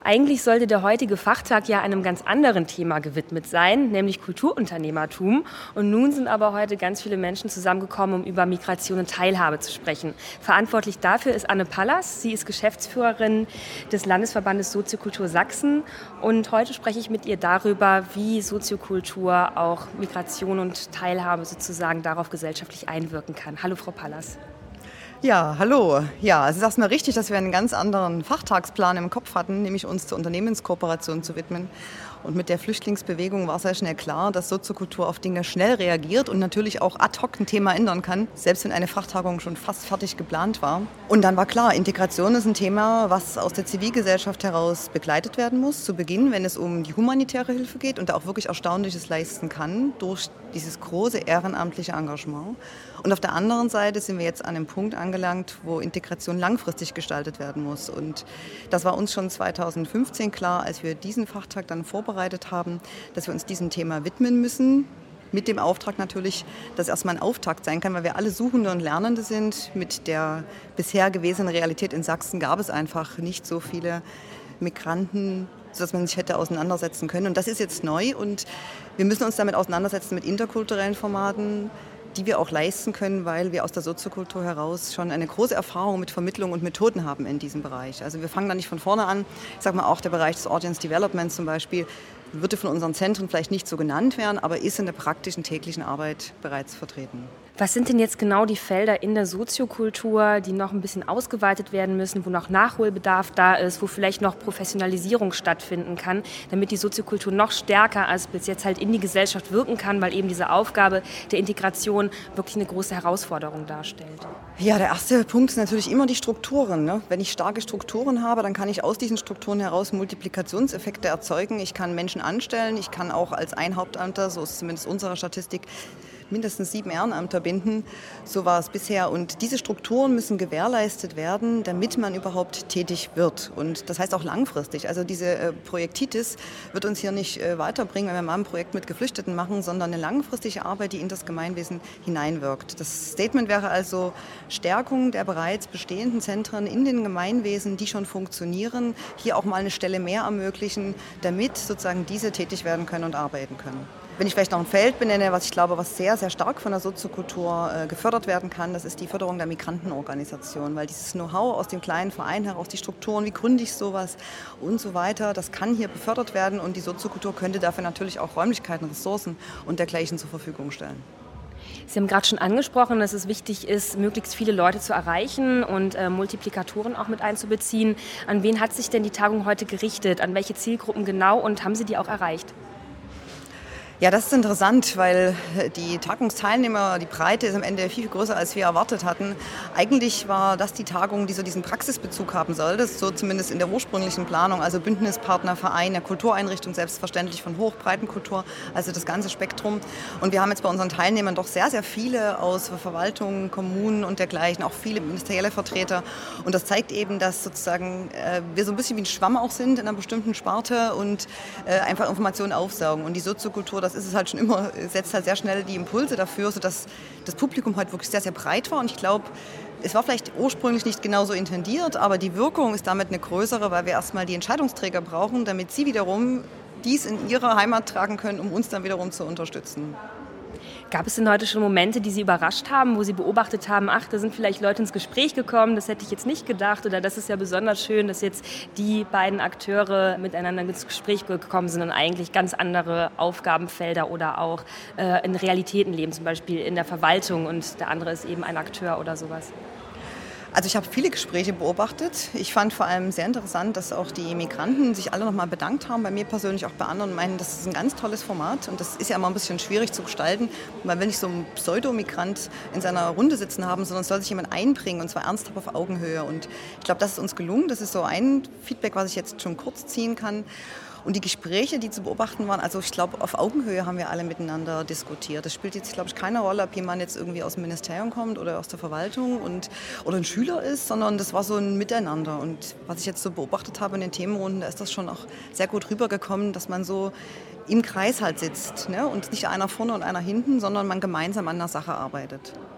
Eigentlich sollte der heutige Fachtag ja einem ganz anderen Thema gewidmet sein, nämlich Kulturunternehmertum. Und nun sind aber heute ganz viele Menschen zusammengekommen, um über Migration und Teilhabe zu sprechen. Verantwortlich dafür ist Anne Pallas. Sie ist Geschäftsführerin des Landesverbandes Soziokultur Sachsen. Und heute spreche ich mit ihr darüber, wie Soziokultur auch Migration und Teilhabe sozusagen darauf gesellschaftlich einwirken kann. Hallo, Frau Pallas. Ja, hallo. Ja, es ist erstmal richtig, dass wir einen ganz anderen Fachtagsplan im Kopf hatten, nämlich uns zur Unternehmenskooperation zu widmen. Und mit der Flüchtlingsbewegung war sehr schnell klar, dass Soziokultur auf Dinge schnell reagiert und natürlich auch ad hoc ein Thema ändern kann, selbst wenn eine Fachtagung schon fast fertig geplant war. Und dann war klar, Integration ist ein Thema, was aus der Zivilgesellschaft heraus begleitet werden muss. Zu Beginn, wenn es um die humanitäre Hilfe geht und da auch wirklich Erstaunliches leisten kann durch dieses große ehrenamtliche Engagement. Und auf der anderen Seite sind wir jetzt an einem Punkt angelangt, wo Integration langfristig gestaltet werden muss. Und das war uns schon 2015 klar, als wir diesen Fachtag dann vorbereitet haben, dass wir uns diesem Thema widmen müssen. Mit dem Auftrag natürlich, dass erstmal ein Auftakt sein kann, weil wir alle Suchende und Lernende sind. Mit der bisher gewesenen Realität in Sachsen gab es einfach nicht so viele Migranten, sodass man sich hätte auseinandersetzen können. Und das ist jetzt neu und wir müssen uns damit auseinandersetzen mit interkulturellen Formaten, die wir auch leisten können, weil wir aus der Soziokultur heraus schon eine große Erfahrung mit Vermittlung und Methoden haben in diesem Bereich. Also wir fangen da nicht von vorne an. Ich sage mal, auch der Bereich des Audience Development zum Beispiel würde von unseren Zentren vielleicht nicht so genannt werden, aber ist in der praktischen täglichen Arbeit bereits vertreten. Was sind denn jetzt genau die Felder in der Soziokultur, die noch ein bisschen ausgeweitet werden müssen, wo noch Nachholbedarf da ist, wo vielleicht noch Professionalisierung stattfinden kann, damit die Soziokultur noch stärker als bis jetzt halt in die Gesellschaft wirken kann, weil eben diese Aufgabe der Integration wirklich eine große Herausforderung darstellt? Ja, der erste Punkt ist natürlich immer die Strukturen, ne? Wenn ich starke Strukturen habe, dann kann ich aus diesen Strukturen heraus Multiplikationseffekte erzeugen. Ich kann Menschen anstellen, ich kann auch als ein Hauptamter, so ist zumindest unsere Statistik, mindestens 7 Ehrenamter binden. So war es bisher. Und diese Strukturen müssen gewährleistet werden, damit man überhaupt tätig wird. Und das heißt auch langfristig. Also diese Projektitis wird uns hier nicht weiterbringen, wenn wir mal ein Projekt mit Geflüchteten machen, sondern eine langfristige Arbeit, die in das Gemeinwesen hineinwirkt. Das Statement wäre also Stärkung der bereits bestehenden Zentren in den Gemeinwesen, die schon funktionieren, hier auch mal eine Stelle mehr ermöglichen, damit sozusagen diese tätig werden können und arbeiten können. Wenn ich vielleicht noch ein Feld benenne, was ich glaube, was sehr, sehr stark von der Soziokultur gefördert werden kann, das ist die Förderung der Migrantenorganisation, weil dieses Know-how aus dem kleinen Verein heraus, die Strukturen, wie gründe ich sowas und so weiter, das kann hier befördert werden und die Soziokultur könnte dafür natürlich auch Räumlichkeiten, Ressourcen und dergleichen zur Verfügung stellen. Sie haben gerade schon angesprochen, dass es wichtig ist, möglichst viele Leute zu erreichen und Multiplikatoren auch mit einzubeziehen. An wen hat sich denn die Tagung heute gerichtet? An welche Zielgruppen genau und haben Sie die auch erreicht? Ja, das ist interessant, weil die Tagungsteilnehmer, die Breite ist am Ende viel größer, als wir erwartet hatten. Eigentlich war das die Tagung, die so diesen Praxisbezug haben sollte, so zumindest in der ursprünglichen Planung, also Bündnispartner, Vereine, Kultureinrichtungen, selbstverständlich von Hochbreitenkultur, also das ganze Spektrum. Und wir haben jetzt bei unseren Teilnehmern doch sehr, sehr viele aus Verwaltungen, Kommunen und dergleichen, auch viele ministerielle Vertreter. Und das zeigt eben, dass sozusagen wir so ein bisschen wie ein Schwamm auch sind in einer bestimmten Sparte und einfach Informationen aufsaugen. Und die Soziokultur, das ist es halt schon immer, setzt halt sehr schnell die Impulse dafür, sodass das Publikum halt wirklich sehr, sehr breit war. Und ich glaube, es war vielleicht ursprünglich nicht genauso intendiert, aber die Wirkung ist damit eine größere, weil wir erstmal die Entscheidungsträger brauchen, damit sie wiederum dies in ihre Heimat tragen können, um uns dann wiederum zu unterstützen. Gab es denn heute schon Momente, die Sie überrascht haben, wo Sie beobachtet haben, ach, da sind vielleicht Leute ins Gespräch gekommen, das hätte ich jetzt nicht gedacht oder das ist ja besonders schön, dass jetzt die beiden Akteure miteinander ins Gespräch gekommen sind und eigentlich ganz andere Aufgabenfelder oder auch in Realitäten leben, zum Beispiel in der Verwaltung und der andere ist eben ein Akteur oder sowas? Also ich habe viele Gespräche beobachtet. Ich fand vor allem sehr interessant, dass auch die Migranten sich alle nochmal bedankt haben, bei mir persönlich, auch bei anderen, und meinen, das ist ein ganz tolles Format und das ist ja immer ein bisschen schwierig zu gestalten, weil wir nicht so einen Pseudomigrant in seiner Runde sitzen haben, sondern es soll sich jemand einbringen und zwar ernsthaft auf Augenhöhe und ich glaube, das ist uns gelungen. Das ist so ein Feedback, was ich jetzt schon kurz ziehen kann. Und die Gespräche, die zu beobachten waren, also ich glaube, auf Augenhöhe haben wir alle miteinander diskutiert. Das spielt jetzt, glaube ich, keine Rolle, ob jemand jetzt irgendwie aus dem Ministerium kommt oder aus der Verwaltung oder ein Schüler ist, sondern das war so ein Miteinander. Und was ich jetzt so beobachtet habe in den Themenrunden, da ist das schon auch sehr gut rübergekommen, dass man so im Kreis halt sitzt, ne? Und nicht einer vorne und einer hinten, sondern man gemeinsam an einer Sache arbeitet.